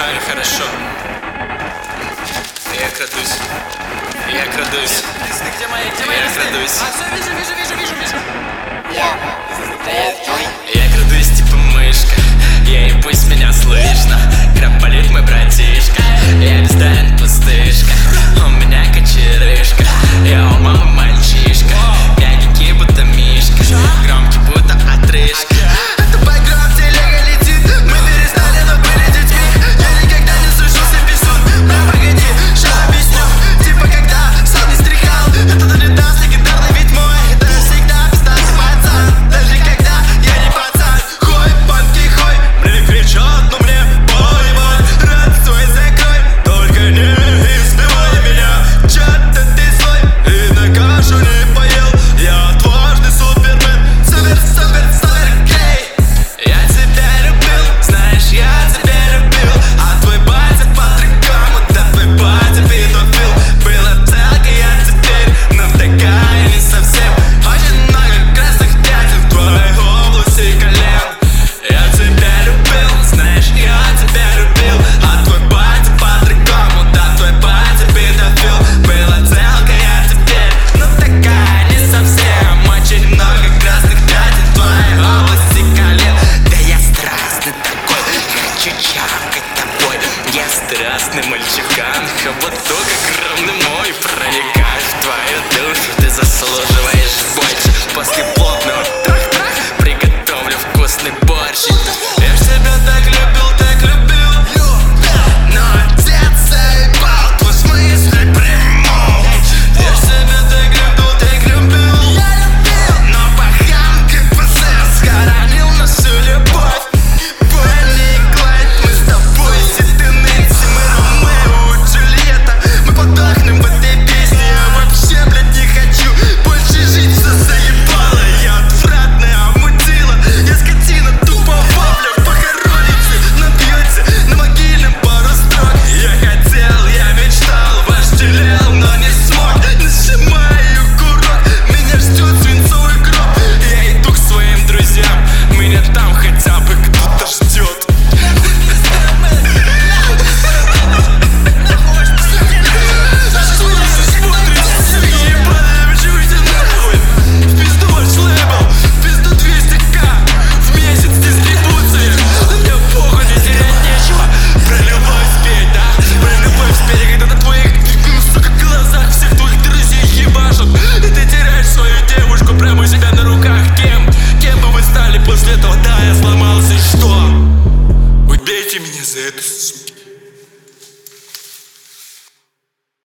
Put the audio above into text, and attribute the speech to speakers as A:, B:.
A: Хорошо. Я крадусь. Я крадусь.
B: Где моя?
A: Я крадусь.
B: А, все, вижу.
A: Я крадусь типа мышка. И пусть меня слышно. Крамполит мой братишка. Я бездарен пустышка. У меня кочерышка. Я у мамы мальчишка. Мягенький будто мишка. Громкий будто отрыжка. Это байкграунд, телега летит. Мы перестали, но были детьми. Я никогда не сушился писюн. Бля, погоди, сейчас объясню. Типа когда сам не стряхал. Это унитаз легендарный ведь мой. Это всегда пиздатый пацан. Даже когда я не пацан. Хой, панки, хой. Мне кричат, но мне поебать. Рот свой закрой. Только не избивай меня. Чё-то ты злой и на кашу не поел. Я отважный супермен. Супер гей. Я тебя любил, знаешь, я тебя любил. А твой батя по-другому, да твой батя педофил. Была целка, я теперь, но такая не совсем. Очень много красных дядей в твоей области колен. Я тебя любил, знаешь, я тебя любил. А твой батя по-другому, да твой батя педофил. Была целка, я теперь, но такая не совсем. Очень много красных дядей в твоей области колен. Да я страстный такой, хочу чавкать тобой. Я страстный мальчуган, хоботок огромный мой. Проникаешь в твою душу, ты заслуживаешь больше. После плотного трах-трах приготовлю вкусный борщ. Я ж тебя так любил, но отец заебал, твой смысл прямой. Я ж тебя так любил, но пахан КПСС схоронил нашу любовь. Бонни и Клайд, мы с тобой, Сид и Нэнси, мы Ромео и Джульетта. Мы подохнем в этой песне, я вообще, блядь, не хочу больше жить, все заебало. Я отвратная мудила, я скотина, тупо вовля в похороннице. Набьете на могильном пару строк. Я хотел, я мечтал, вожделел, но не смог. Нажимаю курок, меня ждет свинцовый гроб. Я иду к своим друзьям, меня там хотя бы кто-то ждет. В пизду ваш лейбл, в пизду 200к в месяц дистрибуции. Мне похуй, не терять нечего. Про любовь спеть, да? Про любовь спеть, когда на твоих, сука, глазах всех твоих друзей ебашут. И ты теряешь свою девушку прямо у себя на руках. Кем бы вы стали после этого? Да, я сломался, и что? Убейте меня за это, сука.